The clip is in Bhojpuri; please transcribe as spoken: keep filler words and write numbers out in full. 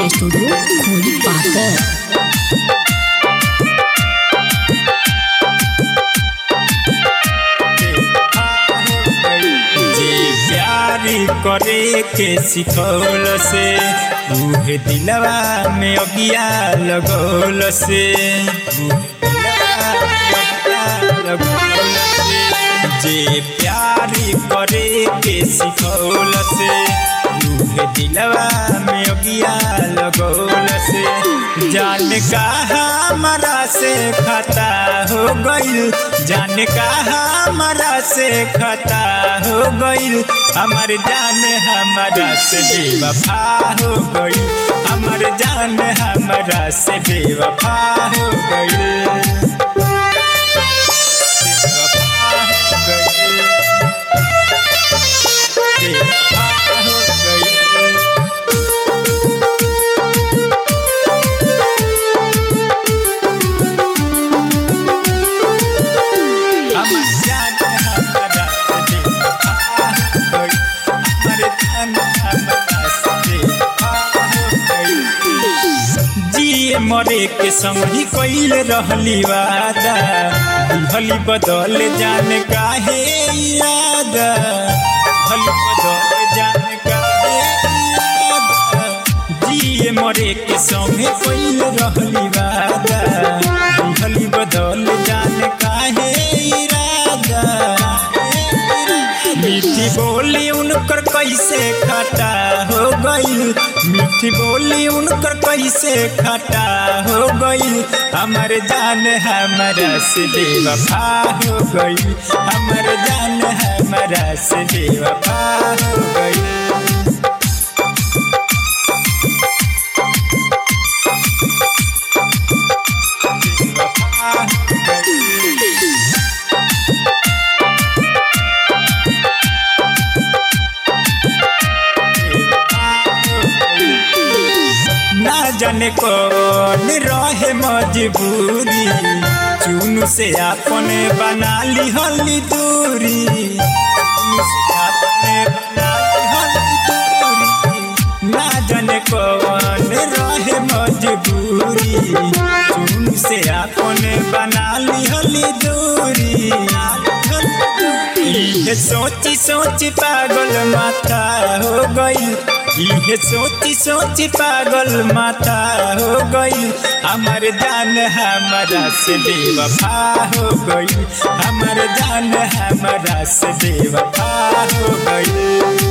रिकॉर्डिंग स्टूडियो खोली पाकर। करे के सिखौल से उहे दिलवा में अगिया लगौल से जे प्यारी करे के सिखौल से उहे दिलवा में अगिया लगौल से जान का हमारा से खता हो गइल जान का हमारा से खता हो गइल हमर जान हमारा से बेवफा हो गइल हमर जान हमारा से बेवफा हो गइल मरे के संगी कइल रहली वादा भली बदल जान काहे इरादा भली बदल जान काहे इरादा जिए मरे के संगे कइल रहली वादा भली बदल जान काहे इरादा मीठी बोली उनकर कैसे खटा हो गइल मीठी बोली उनकर कैसे खटा हो गइल हमर जान हमारा से बेवफा हो गइल हमर जान हमारा से बेवफा हो गइल जाने कौन रहे मजबूरी चुनु से अपने बना ली हली दूरी चुनु से अपने बना ली हली दूरी ना जाने कौन रहे मजबूरी चुनु से अपने बना ली हली दूरी ये सोची सोची पागल माथा हो गई ये सोची सोची पागल माथा हो गई हमर जान हमारा से बेवफा हो गई हमर जान हमारा से बेवफा हो गई।